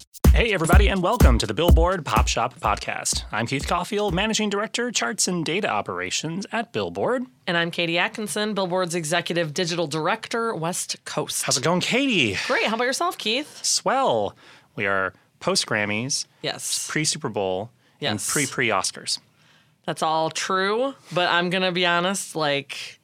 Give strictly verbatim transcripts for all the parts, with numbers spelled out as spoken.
Hey, everybody, and welcome to the Billboard Pop Shop Podcast. I'm Keith Caulfield, Managing Director, Charts and Data Operations at Billboard. And I'm Katie Atkinson, Billboard's Executive Digital Director, West Coast. How's it going, Katie? Great. How about yourself, Keith? Swell. We are post-Grammys, Yes. pre-Super Bowl, Yes. and pre-pre-Oscars. That's all true, but I'm going to be honest, like,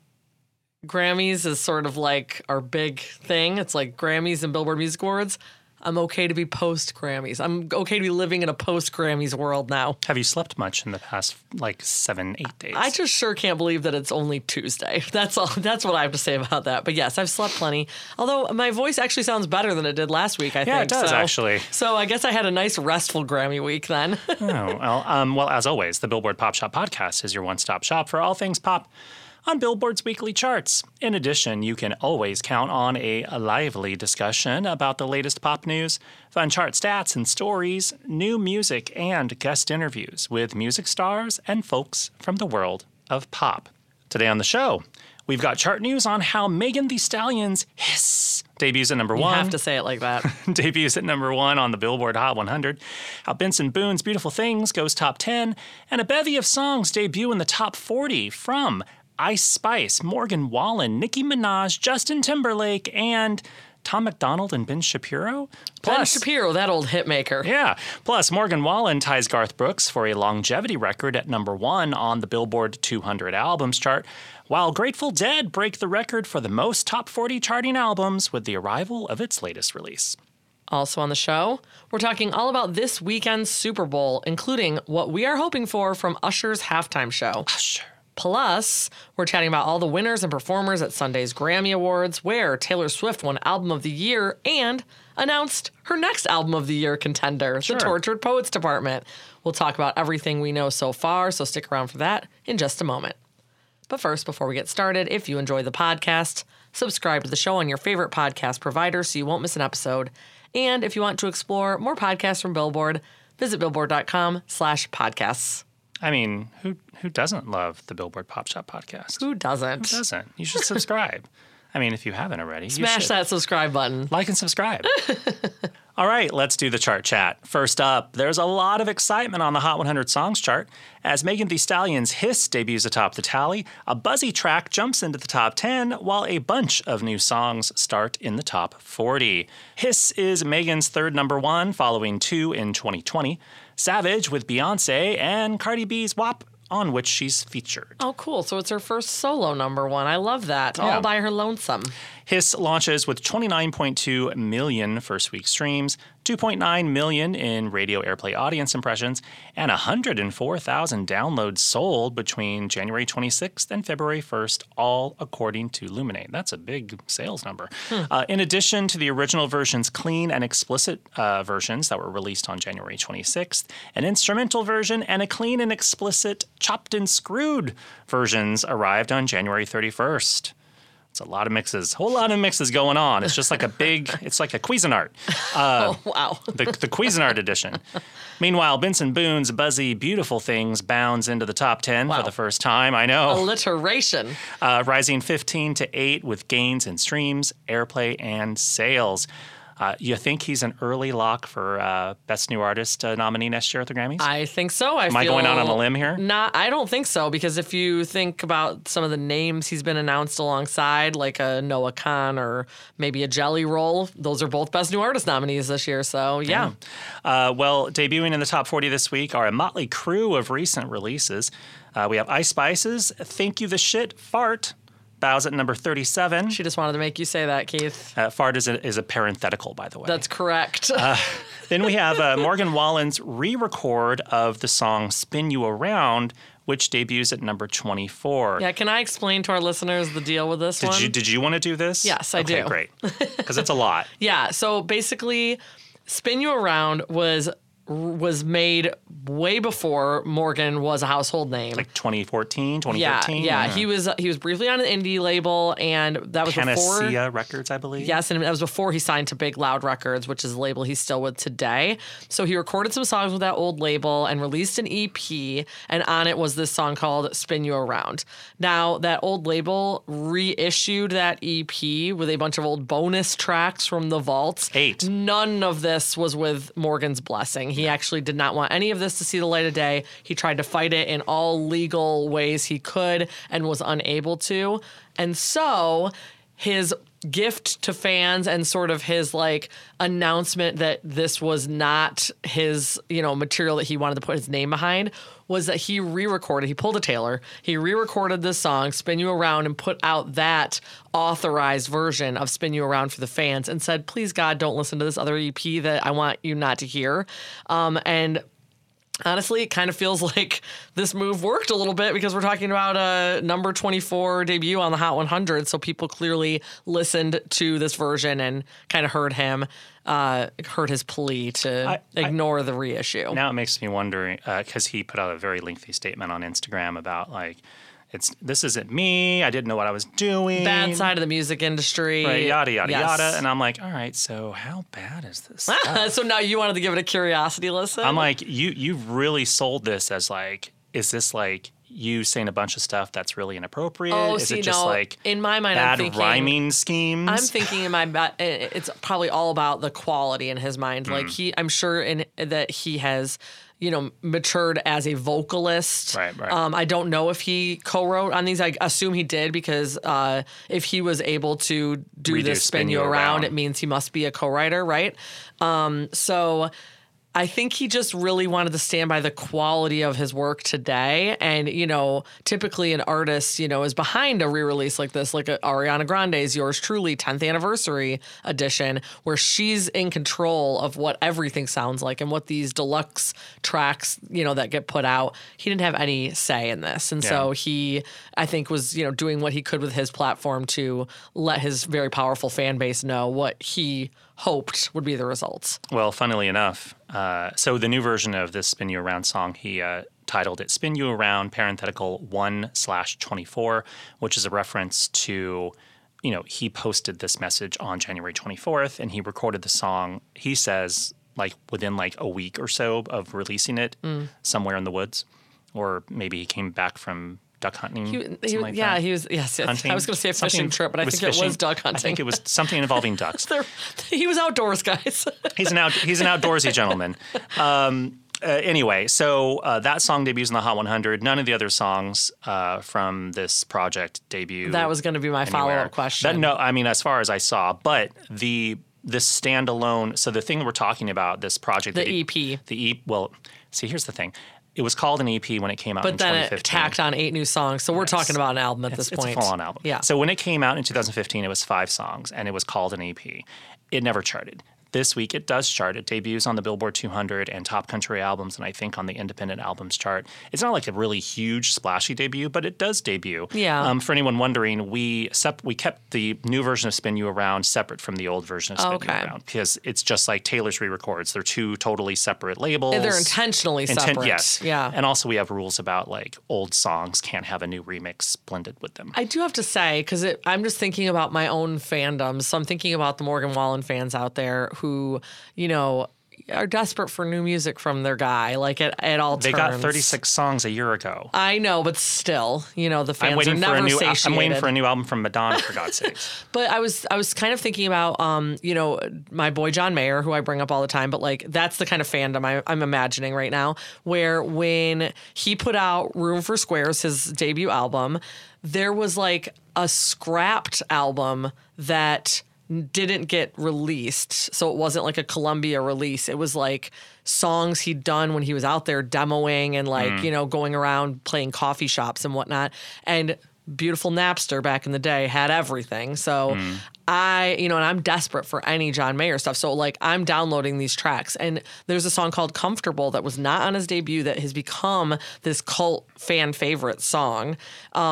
Grammys is sort of like our big thing. It's like Grammys and Billboard Music Awards. I'm okay to be post-Grammys. I'm okay to be living in a post-Grammys world now. Have you slept much in the past, like, seven, eight days? I just sure can't believe that it's only Tuesday. That's all. That's what I have to say about that. But yes, I've slept plenty. Although my voice actually sounds better than it did last week, I yeah, think. Yeah, it does, so, actually. So I guess I had a nice, restful Grammy week then. oh, well, um, well, as always, the Billboard Pop Shop Podcast is your one-stop shop for all things pop on Billboard's weekly charts. In addition, you can always count on a lively discussion about the latest pop news, fun chart stats and stories, new music, and guest interviews with music stars and folks from the world of pop. Today on the show, we've got chart news on how Megan Thee Stallion's Hiss debuts at number You one. have to say it like that. debuts at number one on the Billboard Hot one hundred. How Benson Boone's Beautiful Things goes top ten, and a bevy of songs debut in the top forty from Ice Spice, Morgan Wallen, Nicki Minaj, Justin Timberlake, and Tom MacDonald and Ben Shapiro. Ben Plus, Shapiro, that old hitmaker. yeah. Plus, Morgan Wallen ties Garth Brooks for a longevity record at number one on the Billboard two hundred albums chart, while Grateful Dead break the record for the most top forty charting albums with the arrival of its latest release. Also on the show, we're talking all about this weekend's Super Bowl, including what we are hoping for from Usher's halftime show. Usher. Plus, we're chatting about all the winners and performers at Sunday's Grammy Awards, where Taylor Swift won Album of the Year and announced her next Album of the Year contender, Sure. the Tortured Poets Department. We'll talk about everything we know so far, so stick around for that in just a moment. But first, before we get started, if you enjoy the podcast, subscribe to the show on your favorite podcast provider so you won't miss an episode. And if you want to explore more podcasts from Billboard, visit billboard.com slash podcasts. I mean, who who doesn't love the Billboard Pop Shop Podcast? Who doesn't? Who doesn't? You should subscribe. I mean, if you haven't already, you Smash should. that subscribe button. Like and subscribe. All right, let's do the chart chat. First up, there's a lot of excitement on the Hot one hundred Songs chart as Megan Thee Stallion's Hiss debuts atop the tally. A buzzy track jumps into the top ten, while a bunch of new songs start in the top forty. Hiss is Megan's third number one, following two in twenty twenty. Savage with Beyonce, and Cardi B's W A P, on which she's featured. Oh, cool. So it's her first solo number one. I love that. Yeah. All by her lonesome. Hiss launches with twenty-nine point two million first week streams, two point nine million in radio airplay audience impressions, and one hundred four thousand downloads sold between January twenty-sixth and February first, all according to Luminate. That's a big sales number. Hmm. Uh, in addition to the original version's clean and explicit uh, versions that were released on January twenty-sixth, an instrumental version and a clean and explicit chopped and screwed versions arrived on January thirty-first. It's a lot of mixes, whole lot of mixes going on. It's just like a big, it's like a Cuisinart. Uh, oh, wow. the, the Cuisinart edition. Meanwhile, Benson Boone's buzzy Beautiful Things bounds into the top ten Wow. for the first time. I know. Alliteration. Uh, rising fifteen to eight with gains in streams, airplay, and sales. Uh, you think he's an early lock for uh, Best New Artist uh, nominee next year at the Grammys? I think so. I Am feel I going out on a limb here? Not, I don't think so, because if you think about some of the names he's been announced alongside, like a Noah Khan or maybe a Jelly Roll, those are both Best New Artist nominees this year. So, yeah. yeah. Uh, well, debuting in the top forty this week are a motley crew of recent releases. Uh, we have Ice Spice's Thank You the Shit, Fart, bows at number thirty-seven. She just wanted to make you say that, Keith. Uh, fart is a, is a parenthetical, by the way. That's correct. uh, then we have uh, Morgan Wallen's re-record of the song Spin You Around, which debuts at number twenty-four. Yeah, can I explain to our listeners the deal with this did one? You, did you want to do this? Yes, I okay, do. Great, because it's a lot. Yeah, so basically, Spin You Around was was made way before Morgan was a household name. Like twenty fourteen, twenty thirteen? Yeah, yeah. He was he was briefly on an indie label, and that was Panacea before Records, I believe. Yes, and that was before he signed to Big Loud Records, which is a label he's still with today. So he recorded some songs with that old label and released an E P, and on it was this song called Spin You Around. Now, that old label reissued that E P with a bunch of old bonus tracks from the vaults. Eight. None of this was with Morgan's blessing. He actually did not want any of this to see the light of day. He tried to fight it in all legal ways he could and was unable to. And so his gift to fans and sort of his like announcement that this was not his, you know, material that he wanted to put his name behind was that he re-recorded, he pulled a Taylor, he re-recorded this song, Spin You Around, and put out that authorized version of Spin You Around for the fans and said, please God, don't listen to this other E P that I want you not to hear. Um, and honestly, it kind of feels like this move worked a little bit because we're talking about a number twenty-four debut on the Hot one hundred. So people clearly listened to this version and kind of heard him, uh, heard his plea to I, ignore I, the reissue. Now it makes me wonder, because uh, he put out a very lengthy statement on Instagram about like, It's this isn't me. I didn't know what I was doing. Bad side of the music industry. Right, yada, yada, yes. yada. And I'm like, all right, so how bad is this stuff? So now you wanted to give it a curiosity listen? I'm like, you you've really sold this as like, is this like you saying a bunch of stuff that's really inappropriate? Oh, is see, it just no, like in my mind, bad I'm thinking, rhyming schemes? I'm thinking in my ba- it's probably all about the quality in his mind. Mm. Like he, I'm sure in that he has, you know, matured as a vocalist. Right, right. Um, I don't know if he co-wrote on these. I assume he did because uh, if he was able to do Redo this Spin You Around, around, it means he must be a co-writer, right? Um, so I think he just really wanted to stand by the quality of his work today. And, you know, typically an artist, you know, is behind a re-release like this, like a Ariana Grande's Yours Truly tenth Anniversary Edition, where she's in control of what everything sounds like and what these deluxe tracks, you know, that get put out. He didn't have any say in this. And yeah. so he, I think, was, you know, doing what he could with his platform to let his very powerful fan base know what he hoped would be the results. Well, funnily enough, uh, so the new version of this Spin You Around song, he uh, titled it Spin You Around, parenthetical one slash twenty-four, which is a reference to, you know, he posted this message on January twenty-fourth, and he recorded the song, he says, like within like a week or so of releasing it mm. somewhere in the woods. Or maybe he came back from duck hunting. He, he, like yeah, that. he was, yes, yes. Hunting. I was going to say a fishing something trip, but I think fishing. it was duck hunting. I think it was something involving ducks. He was outdoors, guys. he's an out, he's an outdoorsy gentleman. Um, uh, anyway, so uh, that song debuts in the Hot one hundred. None of the other songs uh, from this project debut. That was going to be my anywhere. follow-up question. That, no, I mean, as far as I saw, but the the standalone, so the thing we're talking about, this project. The that, E P. The E, well, see, here's the thing. It was called an E P when it came out but in then twenty fifteen. It tacked on eight new songs, so we're yes. talking about an album at it's, this point. It's a full-on album. Yeah. So when it came out in two thousand fifteen, it was five songs, and it was called an E P. It never charted. This week, it does chart. It debuts on the Billboard two hundred and Top Country Albums, and I think on the Independent Albums chart. It's not like a really huge, splashy debut, but it does debut. Yeah. Um, for anyone wondering, we sep- we kept the new version of Spin You Around separate from the old version of Spin okay. You Around because it's just like Taylor's re-records. They're two totally separate labels. And they're intentionally Inten- separate. Yes. Yeah. And also we have rules about like old songs can't have a new remix blended with them. I do have to say, because I'm just thinking about my own fandoms. So I'm thinking about the Morgan Wallen fans out there who, you know, are desperate for new music from their guy, like at, at all they turns. They got thirty-six songs a year ago. I know, but still, you know, the fans I'm waiting are for never a new, satiated. I'm waiting for a new album from Madonna, for God's sakes. But I was I was kind of thinking about, um, you know, my boy John Mayer, who I bring up all the time, but like that's the kind of fandom I, I'm imagining right now, where when he put out Room for Squares, his debut album, there was like a scrapped album that didn't get released. So it wasn't like a Columbia release. It was like songs he'd done when he was out there demoing and like, mm. you know, going around playing coffee shops and whatnot. And beautiful Napster back in the day had everything. So mm. I, you know, and I'm desperate for any John Mayer stuff. So like I'm downloading these tracks, and there's a song called Comfortable that was not on his debut that has become this cult fan favorite song. Um,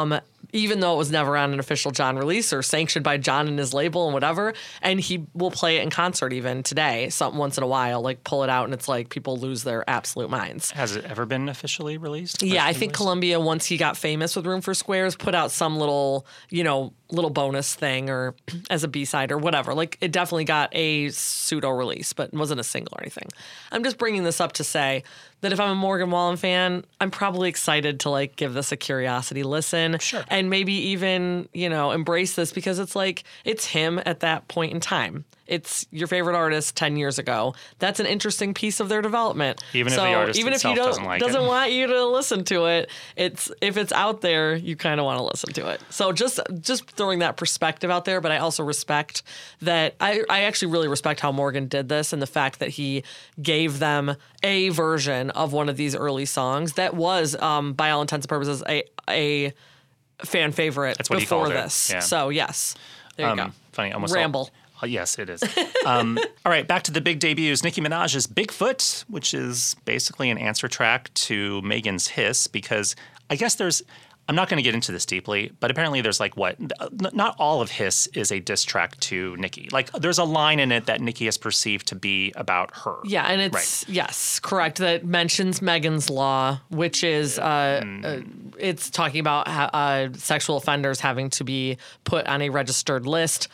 even though it was never on an official John release or sanctioned by John and his label and whatever. And he will play it in concert even today, something once in a while, like pull it out, and it's like people lose their absolute minds. Has it ever been officially released? Yeah, I think released? Columbia, once he got famous with Room for Squares, put out some little, you know, little bonus thing or as a B-side or whatever. Like, it definitely got a pseudo release, but it wasn't a single or anything. I'm just bringing this up to say that if I'm a Morgan Wallen fan, I'm probably excited to like give this a curiosity listen. Sure. And maybe even, you know, embrace this because it's like, it's him at that point in time. It's your favorite artist ten years ago. That's an interesting piece of their development. Even so if the artist even if itself you don't, doesn't like doesn't it. want you to listen to it, it's if it's out there, you kind of want to listen to it. So just just throwing that perspective out there, but I also respect that I, I actually really respect how Morgan did this and the fact that he gave them a version of one of these early songs that was, um, by all intents and purposes, a a fan favorite That's what he before called it. this. Yeah. So yes, there you Um, go. Funny, almost Ramble. All, oh, yes, it is. um, all right, back to the big debuts. Nicki Minaj's Bigfoot, which is basically an answer track to Megan's Hiss, because I guess there's. I'm not going to get into this deeply, but apparently there's like what? N- not all of Hiss is a diss track to Nicki. Like there's a line in it that Nicki has perceived to be about her. Yeah, and it's, yes, correct, that mentions Megan's Law, which is, uh, Mm. uh, it's talking about uh, sexual offenders having to be put on a registered list.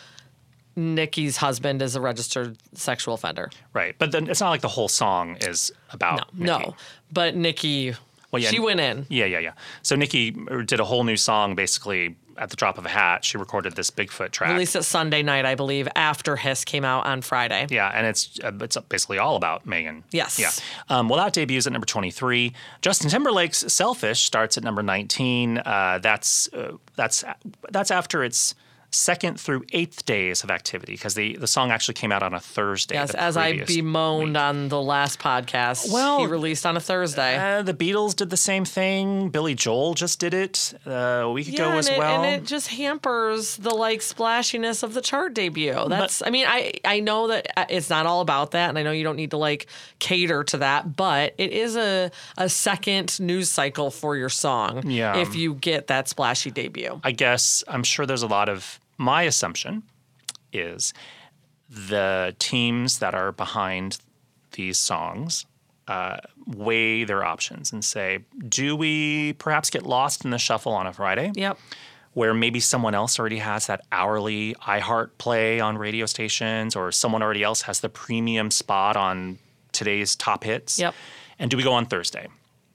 Nicki's husband is a registered sexual offender. Right. But then it's not like the whole song is about No, Nicki. no. But Nicki, Well, yeah, she went in. Yeah, yeah, yeah. So Nicki did a whole new song basically at the drop of a hat. She recorded this Bigfoot track. Released it Sunday night, I believe, after Hiss came out on Friday. Yeah, and it's uh, it's basically all about Megan. Yes. Yeah. Um, well, that debuts at number twenty-three. Justin Timberlake's "Selfish" starts at number nineteen. Uh, that's uh, that's that's after its second through eighth days of activity because the, the song actually came out on a Thursday. Yes, the as I previous bemoaned week. on the last podcast, Well, he released on a Thursday. Uh, the Beatles did the same thing. Billy Joel just did it uh, a week ago and as it, well. and it just hampers the like splashiness of the chart debut. That's, I mean, I I know that it's not all about that, and I know you don't need to like cater to that, but it is a a second news cycle for your song. Yeah. If you get that splashy debut. I guess I'm sure there's a lot of my assumption is the teams that are behind these songs uh, weigh their options and say, do we perhaps get lost in the shuffle on a Friday? Yep. Where maybe someone else already has that hourly iHeart play on radio stations, or someone already else has the premium spot on today's top hits. Yep. And do we go on Thursday?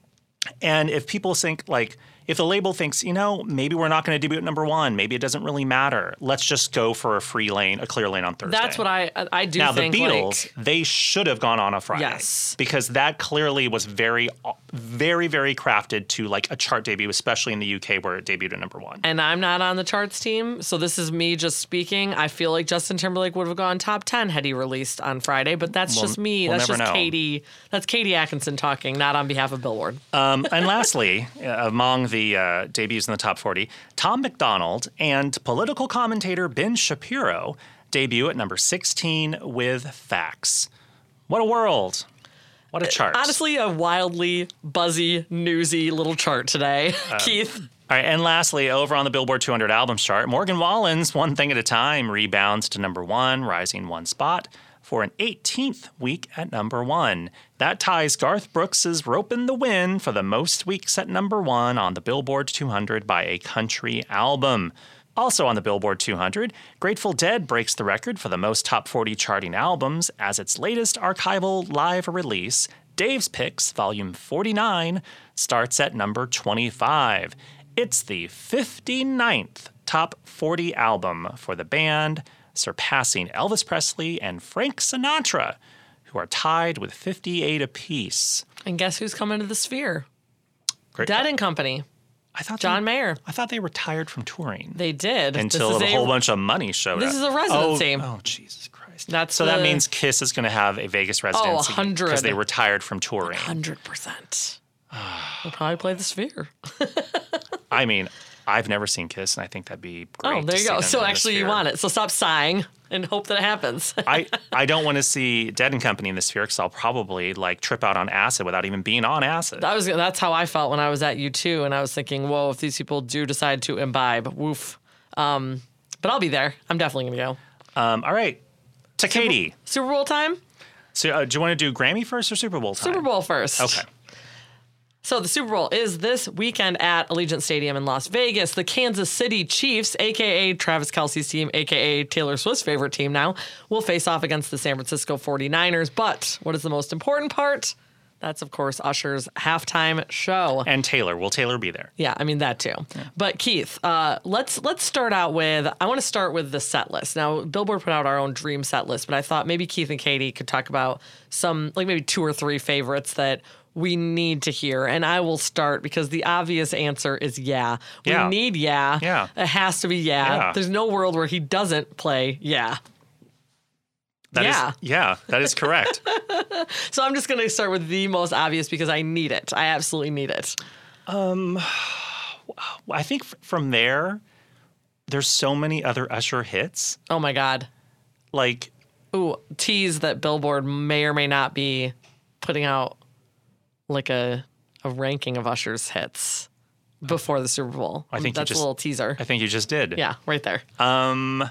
And if people think like, if the label thinks, you know, maybe we're not going to debut at number one, maybe it doesn't really matter. Let's just go for a free lane, a clear lane on Thursday. That's what I I do now, think. the Beatles, like, they should have gone on a Friday. Yes. Because that clearly was very, very, very crafted to like a chart debut, especially in the U K where it debuted at number one. and I'm not on the charts team, so this is me just speaking. I feel like Justin Timberlake would have gone top ten had he released on Friday, but that's We'll- just me. we'll that's never just know. Katie. That's Katie Atkinson talking, not on behalf of Billboard. Um, and lastly, uh, among the uh, debuts in the top forty, Tom McDonald and political commentator Ben Shapiro debut at number sixteen with Facts. What a world. What a chart. Honestly, a wildly buzzy, newsy little chart today, Keith. All right, and lastly, over on the Billboard two hundred albums chart, Morgan Wallen's One Thing at a Time rebounds to number one, rising one spot for an eighteenth week at number one. That ties Garth Brooks' Ropin' the Wind for the most weeks at number one on the Billboard two hundred by a country album. Also on the Billboard two hundred, Grateful Dead breaks the record for the most top forty charting albums as its latest archival live release, Dave's Picks Volume forty-nine, starts at number twenty-five. It's the fifty-ninth top forty album for the band, surpassing Elvis Presley and Frank Sinatra, who are tied with fifty-eight apiece. And guess who's coming to the Sphere? Great. Dead and Company. I thought John they, Mayer. I thought they retired from touring They did. until This a is whole bunch of money showed this up. is a residency. Oh, oh Jesus Christ! That's so that the- means Kiss is going to have a Vegas residency one hundred. because they retired from touring. one hundred percent. We'll probably play the Sphere. I mean, I've never seen Kiss, and I think that'd be great. Oh, there to you see go. them So in the actually, you Sphere. want it. So stop sighing and hope that it happens. I, I don't want to see Dead and Company in the Sphere because I'll probably like trip out on acid without even being on acid. That was that's how I felt when I was at U two, and I was thinking, whoa, if these people do decide to imbibe, woof. Um, but I'll be there. I'm definitely gonna go. Um, all right, to Katie. Super Bowl time. So, uh, do you want to do Grammy first or Super Bowl time? Super Bowl first. Okay. So the Super Bowl is this weekend at Allegiant Stadium in Las Vegas. The Kansas City Chiefs, a k a. Travis Kelce's team, a k a. Taylor Swift's favorite team now, will face off against the San Francisco forty-niners. But what is the most important part? That's, of course, Usher's halftime show. And Taylor. Will Taylor be there? Yeah, I mean, that too. Yeah. But Keith, uh, let's let's start out with, I want to start with the set list. Now, Billboard put out our own dream set list, but I thought maybe Keith and Katie could talk about some, like maybe two or three favorites that we need to hear. And I will start because the obvious answer is yeah. We Yeah. need yeah. Yeah. It has to be yeah. Yeah. There's no world where he doesn't play yeah. That Yeah. Is, yeah, that is correct. So I'm just going to start with the most obvious because I need it. I absolutely need it. Um, I think f- from there, there's so many other Usher hits. Oh my God. Like, Ooh, tease that Billboard may or may not be putting out like a a ranking of Usher's hits before the Super Bowl. I think you that's just- a little teaser. I think you just did. Yeah, right there. Um,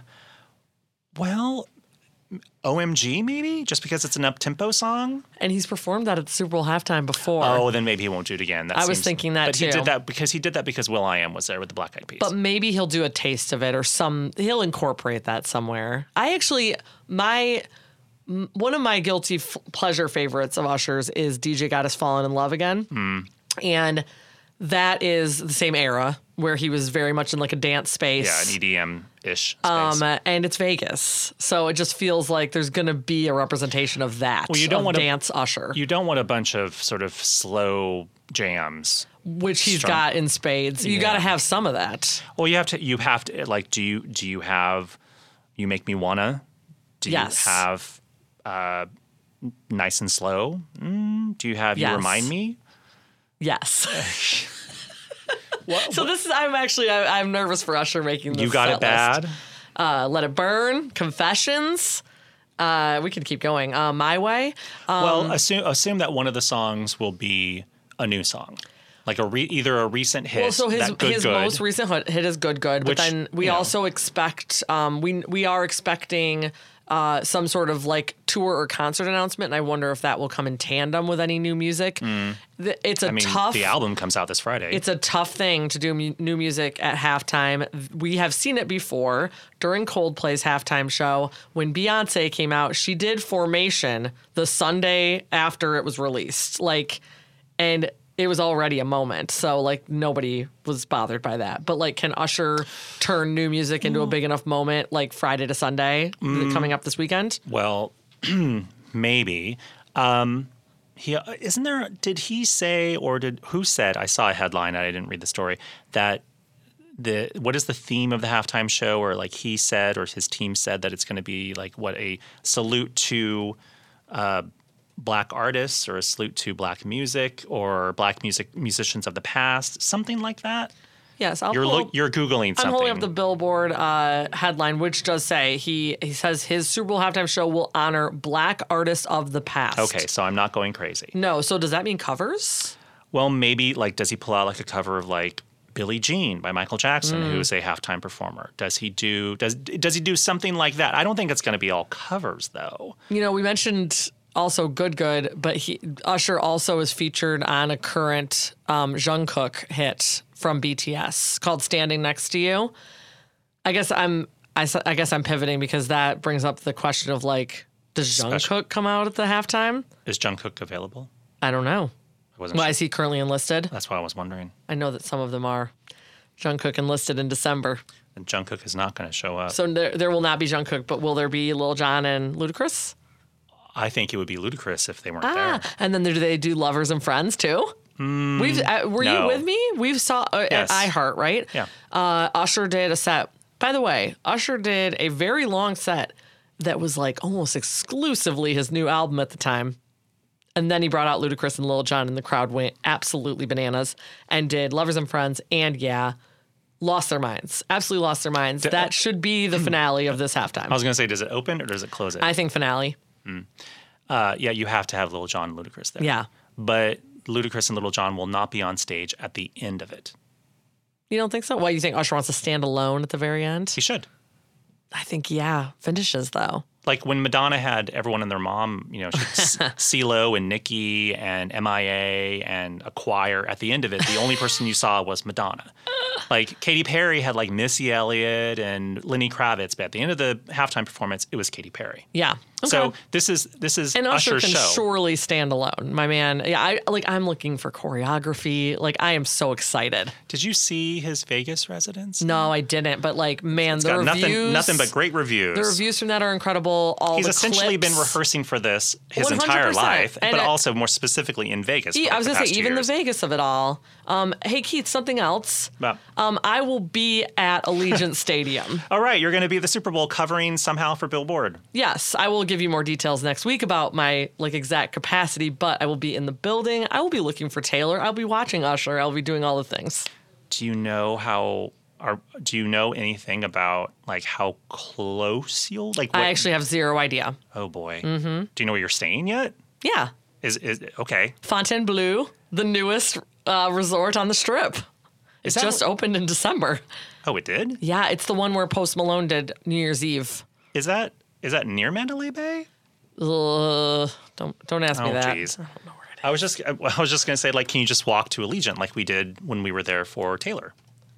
well, O M G maybe? Just because it's an up-tempo song? And he's performed that at the Super Bowl halftime before. Oh, then maybe he won't do it again. That I was seems- thinking that but too. he did that because he did that because Will I Am was there with the Black Eyed Peas. But maybe he'll do a taste of it or some, he'll incorporate that somewhere. I actually, my, m- one of my guilty f- pleasure favorites of Usher's is D J Got Us Falling in Love Again. Mm. And that is the same era where he was very much in like a dance space. Yeah, an E D M-ish space. Um, uh, and it's Vegas, so it just feels like there's going to be a representation of that. Well, you don't of wanna- dance Usher, you don't want a bunch of sort of slow jams. which he's strong- got in spades. You Yeah. got to have some of that. Well, you have to. You have to. Like, do you do you have? You make me wanna. Do Yes. you have? Uh, nice and slow. Mm, do you have? Yes. You remind me. Yes. So this is. I'm actually. I, I'm nervous for Usher making this. You got set it bad. list. Uh, Let It Burn. Confessions. Uh, we could keep going. Uh, My Way. Um, Well, assume assume that one of the songs will be a new song, like a re, either a recent hit. Well, so his that good, his good, most recent hit- hit is Good Good, but Which, then we you know. also expect um we we are expecting uh some sort of like tour or concert announcement, and I wonder if that will come in tandem with any new music. The- It's a I mean, tough the album comes out this Friday. It's a tough thing to do mu- new music at halftime. We have seen it before during Coldplay's halftime show. When Beyonce came out, she did Formation the Sunday after it was released. Like, and it was already a moment. So, like, nobody was bothered by that. But, like, can Usher turn new music into a big enough moment, like Friday to Sunday coming up this weekend? Well, maybe. Um, he isn't there. Did he say or did who said? I saw a headline. I didn't read the story. That the what is the theme of the halftime show? Or like he said, or his team said that it's going to be like what a salute to uh, black artists, or a salute to black music, or black music musicians of the past, something like that. Yes, I'll You're pull- look, you're googling something. I'm holding up the Billboard uh, headline, which does say he he says his Super Bowl halftime show will honor black artists of the past. Okay, so I'm not going crazy. No, so does that mean covers? Well, maybe like does he pull out like a cover of like Billie Jean by Michael Jackson, Mm. who is a halftime performer? Does he do does does he do something like that? I don't think it's going to be all covers though. You know, we mentioned also Good Good, but he Usher also is featured on a current um, Jungkook hit from B T S called "Standing Next to You." I guess I'm I, s- I guess I'm pivoting because that brings up the question of like, does Special. Jungkook come out at the halftime? Is Jungkook available? I don't know. I wasn't Why sure. is he currently enlisted? That's why I was wondering. I know that some of them are. Jungkook enlisted in December. And Jungkook is not going to show up. So there, there will not be Jungkook, but will there be Lil Jon and Ludacris? I think it would be ludicrous if they weren't Ah, there. and then do they do Lovers and Friends too? We've uh, were no. you with me? We've saw uh, Yes. at iHeart, right? Yeah. Uh, Usher did a set. By the way, Usher did a very long set that was like almost exclusively his new album at the time. And then he brought out Ludacris and Lil Jon, and the crowd went absolutely bananas and did Lovers and Friends and Yeah. lost their minds. Absolutely lost their minds. D- that should be the finale of this halftime. I was going to say, does it open or does it close it? I think finale. Uh, yeah, you have to have Little John and Ludacris there. Yeah. But Ludacris and Little John will not be on stage at the end of it. You don't think so? What, you think Usher wants to stand alone at the very end? He should. I think, yeah. Finishes, though. Like when Madonna had everyone and their mom, you know, CeeLo and Nicki and M I A and a choir. At the end of it, the only person you saw was Madonna. Like Katy Perry had like Missy Elliott and Lenny Kravitz, but at the end of the halftime performance, it was Katy Perry. Yeah. Okay. So this is this is and Usher Usher's can show. surely stand alone, my man. Yeah, I like. I'm looking for choreography. Like, I am so excited. Did you see his Vegas residence? No, I didn't. But like, man, It's the got reviews, nothing nothing but great reviews. The reviews from that are incredible. All He's the essentially clips. been rehearsing for this his one hundred entire percent. life, And but it- also more specifically in Vegas. E- for I was the gonna say, past two even years. the Vegas of it all. Um, hey, Keith, something else. But- Um, I will be at Allegiant Stadium. All right, you're going to be at the Super Bowl covering somehow for Billboard. Yes, I will give you more details next week about my like exact capacity, but I will be in the building. I will be looking for Taylor. I'll be watching Usher. I'll be doing all the things. Do you know how? Are, do you know anything about like how close you'll like? What, I actually have zero idea. oh boy. Mm-hmm. Do you know where you're staying yet? Yeah, Is is okay? Fontainebleau, the newest uh, resort on the Strip. It's that just what- opened in December. Oh, it did. Yeah, it's the one where Post Malone did New Year's Eve. Is that is that near Mandalay Bay? Ugh, don't don't ask me Oh, that. jeez. I don't know where it is. I was just I was just gonna say like, can you just walk to Allegiant like we did when we were there for Taylor?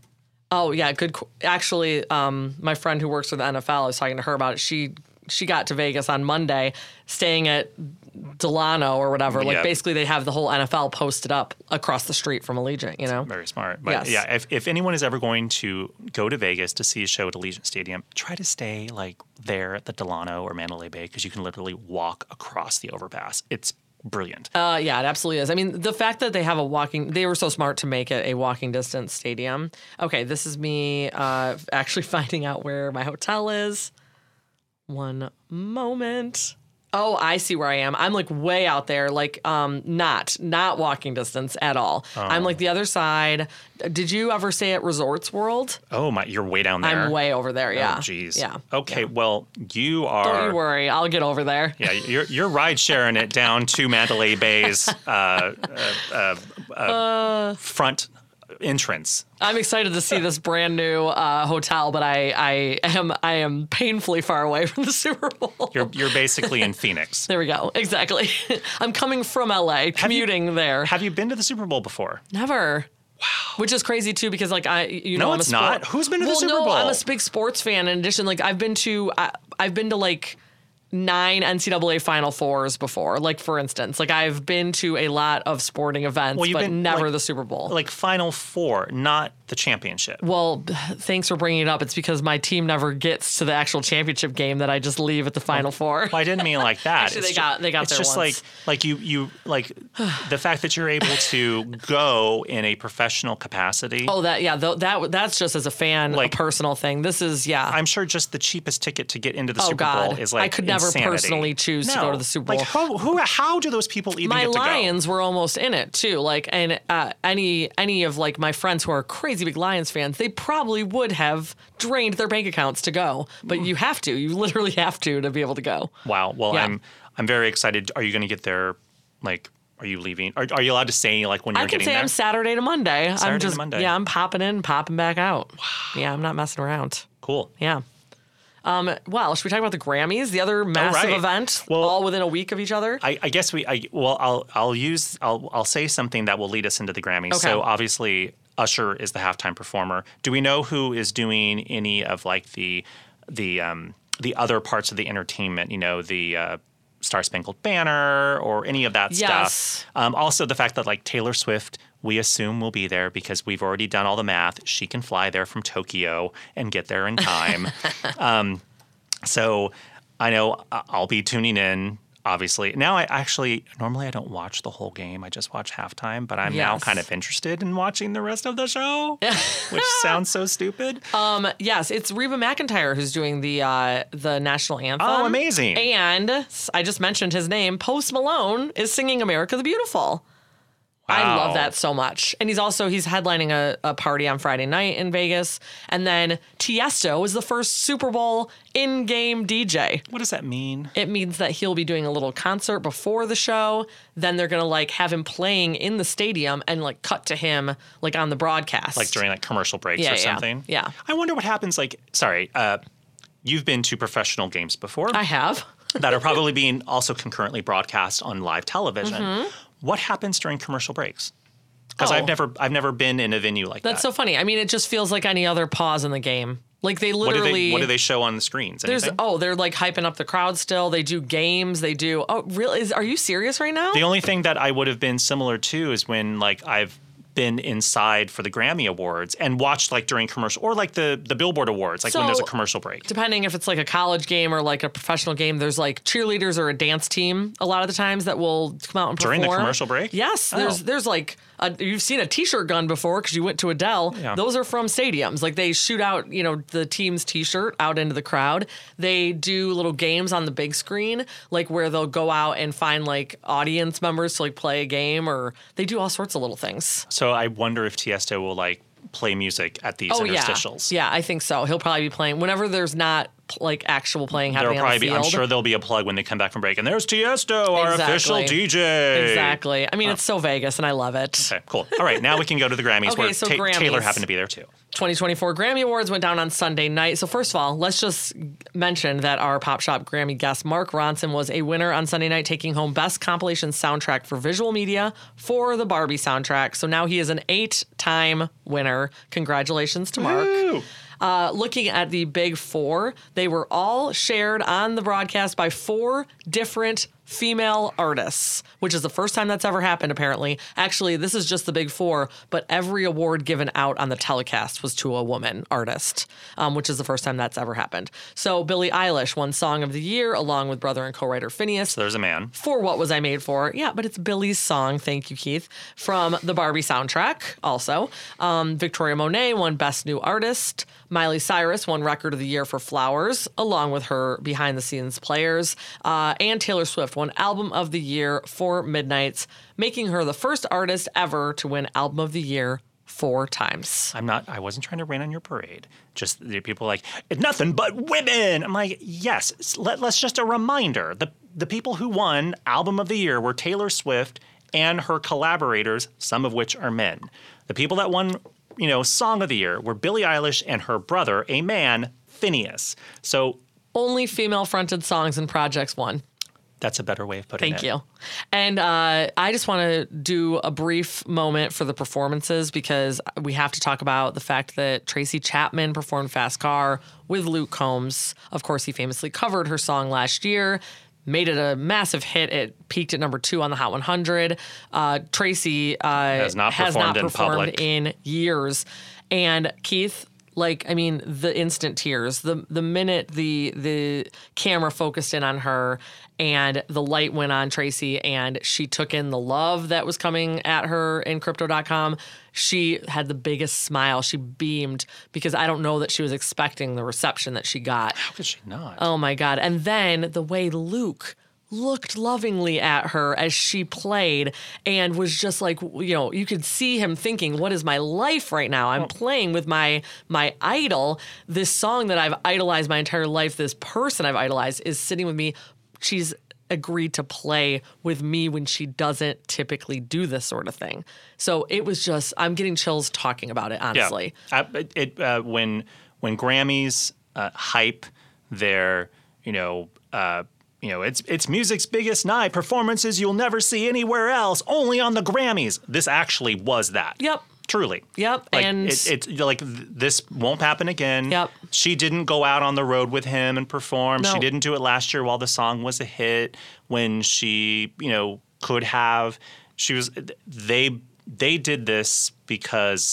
Oh yeah, good. qu- Actually, um, my friend who works for the N F L, I was talking to her about it. She she got to Vegas on Monday, staying at Delano or whatever. Like Yeah. basically, they have the whole N F L posted up across the street from Allegiant. You know. Very smart. But Yes. yeah, if, if anyone is ever going to go to Vegas to see a show at Allegiant Stadium, try to stay like there at the Delano or Mandalay Bay because you can literally walk across the overpass. It's brilliant. Uh, yeah, it absolutely is. I mean, the fact that they have a walking, they were so smart to make it a walking distance stadium. Okay, this is me uh, actually finding out where my hotel is. One moment. Oh, I see where I am. I'm like way out there, like um, not not walking distance at all. I'm like the other side. Did you ever stay at Resorts World? Oh my, you're way down there. I'm way over there. Yeah. Oh, jeez. Yeah. Okay, Yeah. well, you are. Don't you worry. I'll get over there. Yeah, you're you're ride sharing it down to Mandalay Bay's uh, uh, uh, uh, front entrance. I'm excited to see this brand new uh, hotel, but I, I am I am painfully far away from the Super Bowl. You're you're basically in Phoenix. There we go. Exactly. I'm coming from L A, commuting there. Have you been to the Super Bowl before? Never. Wow. Which is crazy too, because like I, you know, No, I'm it's a sport- not. Who's been to the well, Super no, Bowl? I'm a big sports fan. In addition, like I've been to, I, I've been to like nine N C double A Final Fours before. Like for instance, like I've been to a lot of sporting events, Well, you've but been, never like- the Super Bowl. Like Final Four, not the championship. Well, thanks for bringing it up. It's because my team never gets to the actual championship game that I just leave at the Final Four. Well, I didn't mean like that. Actually, It's they ju- got- they got It's there just once. like like you you like the fact that you're able to go in a professional capacity. Oh, that yeah, th- that that's just as a fan, Like- a personal thing. This is yeah. I'm sure just the cheapest ticket to get into the Oh, Super God. Bowl is like I could never insanity. personally choose to No. go to the Super Bowl. Like how who how do those people even My get to Lions were almost in it too. Like, and uh, any any of like my friends who are crazy big Lions fans, they probably would have drained their bank accounts to go. But you have to. You literally have to to be able to go. go? Wow. Well, Yeah. I'm I'm very excited. Are you going to get there? Like, are you leaving? Are, are you allowed to say like when you're I can getting say there? I'm Saturday to Monday. Saturday I'm to just Monday. yeah, I'm popping in, popping back out. Wow. Yeah, I'm not messing around. Cool. Yeah. Um, well, should we talk about the Grammys, the other massive right. event, Well- all within a week of each other? I, I guess we. I, well, I'll I'll use I'll I'll say something that will lead us into the Grammys. Okay. So obviously, Usher is the halftime performer. Do we know who is doing any of like the the um, the other parts of the entertainment? You know, the uh, Star Spangled Banner or any of that Yes. stuff. Um, also, the fact that like Taylor Swift, we assume will be there because we've already done all the math. She can fly there from Tokyo and get there in time. um, so I know I- I'll be tuning in. Obviously, now I actually normally I don't watch the whole game. I just watch halftime, but I'm now Yes. kind of interested in watching the rest of the show, which sounds so stupid. Um, yes, it's Reba McEntire who's doing the uh, the national anthem. Oh, amazing. And I just mentioned his name. Post Malone is singing "America the Beautiful." I Wow. love that so much. And he's also, he's headlining a, a party on Friday night in Vegas. And then Tiesto is the first Super Bowl in-game D J. What does that mean? It means that he'll be doing a little concert before the show. Then they're going to like have him playing in the stadium and like cut to him like on the broadcast. Like during like commercial breaks Yeah, or yeah, something? yeah. I wonder what happens like, sorry, uh, you've been to professional games before I have. that are probably being also concurrently broadcast on live television. Mm-hmm. What happens during commercial breaks? Because Oh. I've never I've never been in a venue like That's that. so funny. I mean, it just feels like any other pause in the game. Like they what do literally. they what do they show on the screens? There's Anything? oh, they're like hyping up the crowd still. They do games. They do oh, really? Is are you serious right now? The only thing that I would have been similar to is when like I've been inside for the Grammy Awards and watched like during commercial or like the the Billboard Awards, like when there's a So- commercial break. Depending if it's like a college game or like a professional game, there's like cheerleaders or a dance team a lot of the times that will come out and perform. During the commercial break? Yes, Oh. there's there's like a, you've seen a T-shirt gun before because you went to Adele. Yeah. Those are from stadiums. Like they shoot out, you know, the team's T-shirt out into the crowd. They do little games on the big screen, like where they'll go out and find like audience members to like play a game, or they do all sorts of little things. So I wonder if Tiesto will like play music at these Oh yeah, interstitials. yeah, I think so. He'll probably be playing whenever there's not like actual playing There'll happening on probably the be. field. I'm sure there'll be a plug when they come back from break, and there's Tiesto, our Exactly. official D J. Exactly. I mean, it's so Vegas, and I love it. Okay, cool. All right, now we can go to the Grammys, Okay, where so Ta- Grammys. Taylor happened to be there too. twenty twenty-four Grammy Awards went down on Sunday night. So first of all, let's just mention that our Pop Shop Grammy guest Mark Ronson was a winner on Sunday night, taking home Best Compilation Soundtrack for Visual Media for the Barbie soundtrack. So now he is an eight-time winner. Congratulations to Mark. Woo! Uh, looking at the big four, they were all shared on the broadcast by four different female artists, which is the first time that's ever happened, apparently. Actually, this is just the big four, but every award given out on the telecast was to a woman artist, um, which is the first time that's ever happened. So Billie Eilish won Song of the Year, along with brother and co-writer Phineas. There's a man. For What Was I Made For? Yeah, but it's Billie's song. Thank you, Keith. From the Barbie soundtrack, also. Um, Victoria Monet won Best New Artist. Miley Cyrus won Record of the Year for Flowers, along with her behind-the-scenes players. Uh, and Taylor Swift won Album of the Year for Midnights, making her the first artist ever to win Album of the Year four times. I'm not. I wasn't trying to rain on your parade. Just the people like it's nothing but women. I'm like, yes. Let, let's just a reminder. The the people who won Album of the Year were Taylor Swift and her collaborators, some of which are men. The people that won, you know, Song of the Year were Billie Eilish and her brother, a man, Phineas. So Only female-fronted songs and projects won. that's a better way of putting Thank it. you. And uh, I just want to do a brief moment for the performances because we have to talk about the fact that Tracy Chapman performed Fast Car with Luke Combs. Of course, he famously covered her song last year, made it a massive hit. It peaked at number two on the Hot one hundred. Uh, Tracy uh, Has not has performed not in performed public. in years. And Keith, like, I mean, the instant tears, the the minute the the camera focused in on her and the light went on Tracy and she took in the love that was coming at her in crypto dot com, she had the biggest smile. She beamed because I don't know that she was expecting the reception that she got. How could she not? Oh my God. And then the way Luke looked lovingly at her as she played and was just like, you know, you could see him thinking, what is my life right now? I'm playing with my my idol. This song that I've idolized my entire life, this person I've idolized is sitting with me. She's agreed to play with me when she doesn't typically do this sort of thing. So it was just, I'm getting chills talking about it, honestly. Yeah. Uh, it, it, uh, when when Grammys uh, hype their, you know, uh, you know, it's it's music's biggest night, performances you'll never see anywhere else, only on the Grammys. This actually was that. Yep. Truly. Yep. Like, and it, it's like th- this won't happen again. Yep. She didn't go out on the road with him and perform. No. She didn't do it last year while the song was a hit. When she, you know, could have. She was. They they did this because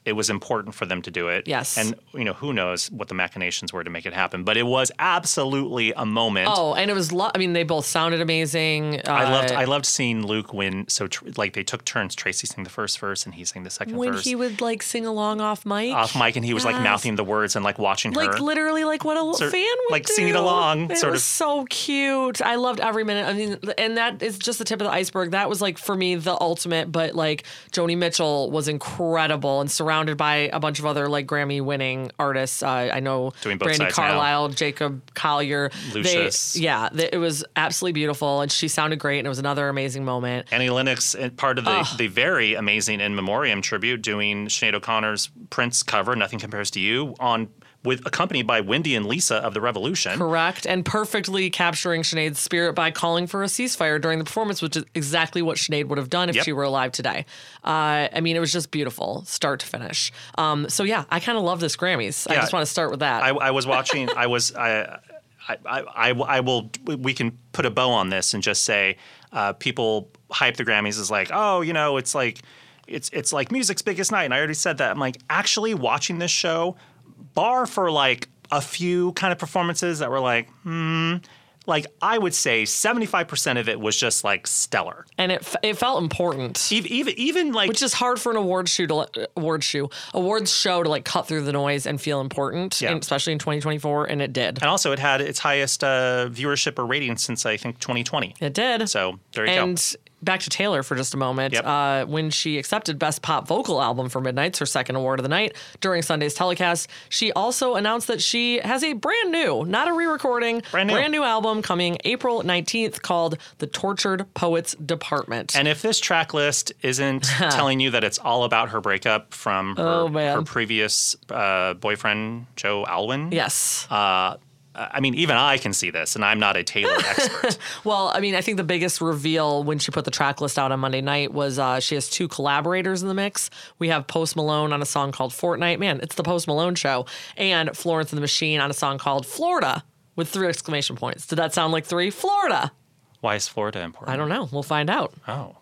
it was important for them to do it. Yes. And, you know, who knows what the machinations were to make it happen. But it was absolutely a moment. Oh, and it was, lo- I mean, they both sounded amazing. Uh, I loved I loved seeing Luke when, so tr- like they took turns. Tracy sang the first verse and he sang the second when verse. he would like sing along off mic. Off mic, and he was Yes. like mouthing the words and like watching her. Like literally like what a Sort- fan would like do. singing along, It sort was of. so cute. I loved every minute. I mean, and that is just the tip of the iceberg. That was like, for me, the ultimate, but like Joni Mitchell was incredible and surrounded by a bunch of other like Grammy winning artists. Uh, I know Doing both Brandi sides now. Carlisle, Jacob Collier. Lucius. They, yeah, they, it was absolutely beautiful, and she sounded great, and it was another amazing moment. Annie Lennox, and part of the, the very amazing In Memoriam tribute, doing Sinead O'Connor's Prince cover, Nothing Compares to You, on with accompanied by Wendy and Lisa of The Revolution. Correct, and perfectly capturing Sinead's spirit by calling for a ceasefire during the performance, which is exactly what Sinead would have done if Yep. she were alive today. Uh, I mean, it was just beautiful, start to finish. Um, so yeah, I kind of love this Grammys. I Yeah. just want to start with that. I, I was watching. I was. I, I, I, I will. We can put a bow on this and just say uh, people hype the Grammys as like, oh, you know, it's like, it's it's like music's biggest night. And I already said that. I'm like, actually watching this show, bar for like a few kind of performances that were like, hmm. Like, I would say seventy-five percent of it was just, like, stellar. and it f- it felt important. Even, even, even like... Which is hard for an award show to uh, award show awards show to like cut through the noise and feel important, Yeah. and especially in twenty twenty-four, and it did. And also, it had its highest uh, viewership or rating since, I think, twenty twenty. It did. So, there you and go. back to Taylor for just a moment. Yep. Uh, when she accepted Best Pop Vocal Album for Midnights, her second award of the night, during Sunday's telecast, she also announced that she has a brand new, not a re-recording, Brand new. album coming April nineteenth called The Tortured Poets Department. And if this track list isn't telling you that it's all about her breakup from her, Oh, man. her previous uh, boyfriend, Joe Alwyn, yes. uh, I mean, even I can see this, and I'm not a Taylor expert. Well, I mean, I think the biggest reveal when she put the track list out on Monday night was uh, she has two collaborators in the mix. We have Post Malone on a song called Fortnite. Man, it's the Post Malone show. And Florence and the Machine on a song called Florida with three exclamation points. Did that sound like three? Florida. Why is Florida important? I don't know. We'll find out. Oh.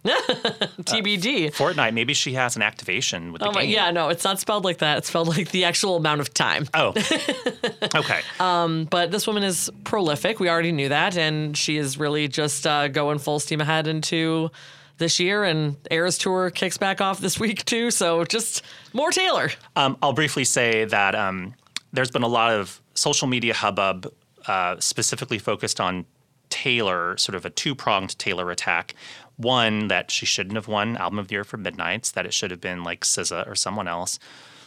T B D. Fortnite, maybe she has an activation with the Oh my, game. yeah, no, it's not spelled like that. It's spelled like the actual amount of time. Oh. Okay. But this woman is prolific. We already knew that. And she is really just uh, going full steam ahead into this year. And Eras Tour kicks back off this week, too. So just more Taylor. Um, I'll briefly say that um, there's been a lot of social media hubbub uh, specifically focused on Taylor, sort of a two-pronged Taylor attack. One, that she shouldn't have won Album of the Year for Midnights, that it should have been like S Z A or someone else.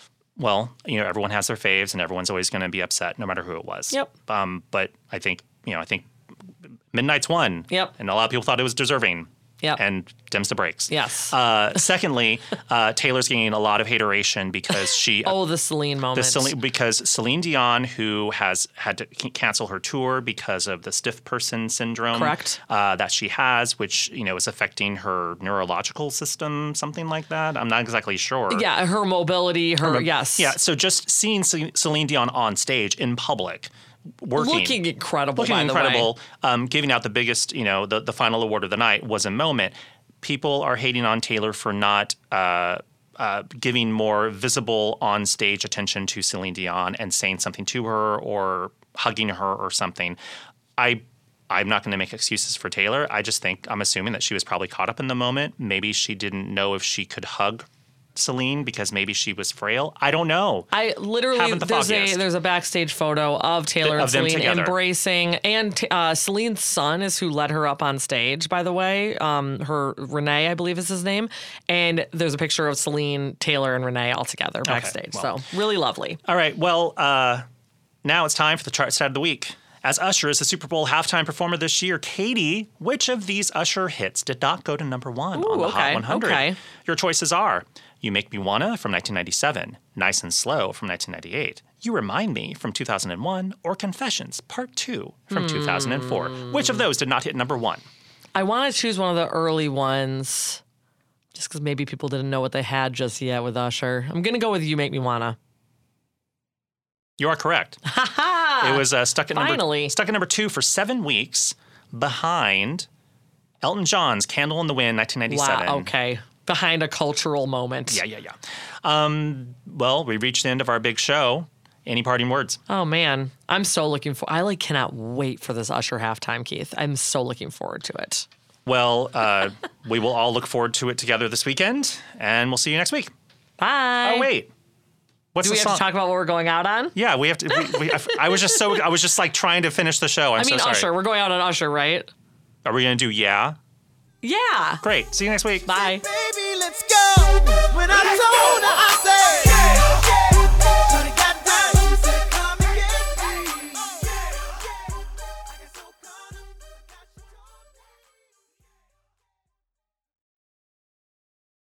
Well, you know, everyone has their faves, and everyone's always going to be upset, no matter who it was. Yep. Um, but I think, you know, I think Midnights won. Yep. And a lot of people thought it was deserving. Yep. And dims the brakes. Yes. Uh, secondly, uh, Taylor's getting a lot of hateration because she Oh, the Celine moment. the Celine, because Celine Dion, who has had to c- cancel her tour because of the stiff person syndrome, Correct. uh, that she has, which you know is affecting her neurological system, something like that. I'm not exactly sure. Yeah, her mobility, her, yes. Yeah. So just seeing Ce- Celine Dion on stage in public, working, Looking incredible, looking by the way. incredible, um, giving out the biggest, you know, the the final award of the night was a moment. People are hating on Taylor for not uh, uh, giving more visible on-stage attention to Celine Dion and saying something to her or hugging her or something. I, I'm not going to make excuses for Taylor. I just think, I'm assuming that she was probably caught up in the moment. Maybe she didn't know if she could hug Celine because maybe she was frail. I don't know. I literally Haven't the there's a foggiest. there's a backstage photo of Taylor Of and them Celine together. embracing, and uh, Celine's son is who led her up on stage. By the way, um, her Renee, I believe is his name, and there's a picture of Celine, Taylor, and Renee all together backstage. well. So really lovely. All right. Well, uh, now it's time for the chart stat of the week. As Usher is the Super Bowl halftime performer this year, Katie, which of these Usher hits did not go to number one on Ooh, the okay, Hot one hundred? okay. Your choices are You Make Me Wanna from nineteen ninety-seven, Nice and Slow from nineteen ninety-eight, You Remind Me from two thousand one, or Confessions Part two from two thousand four. Which of those did not hit number one? I want to choose one of the early ones, just because maybe people didn't know what they had just yet with Usher. I'm gonna go with You Make Me Wanna. You are correct. Ha! It was uh, stuck at number Finally. stuck at number two for seven weeks behind Elton John's "Candle in the Wind" nineteen ninety-seven. Wow. Okay. behind a cultural moment. Yeah, yeah, yeah. Um, well, we reached the end of our big show. Any parting words? Oh, man. I'm so looking for I like cannot wait for this Usher halftime, Keith. I'm so looking forward to it. Well, uh, we will all look forward to it together this weekend, and we'll see you next week. Bye. Oh, wait. What's Do the we have song? to talk about what we're going out on? Yeah, we have to. We, we, I, I was just so. I was just like trying to finish the show. I'm I mean, so sorry. Usher. We're going out on Usher, right? Are we gonna do yeah? Yeah. Great. See you next week. Bye. Baby, let's go. When I told her, I said,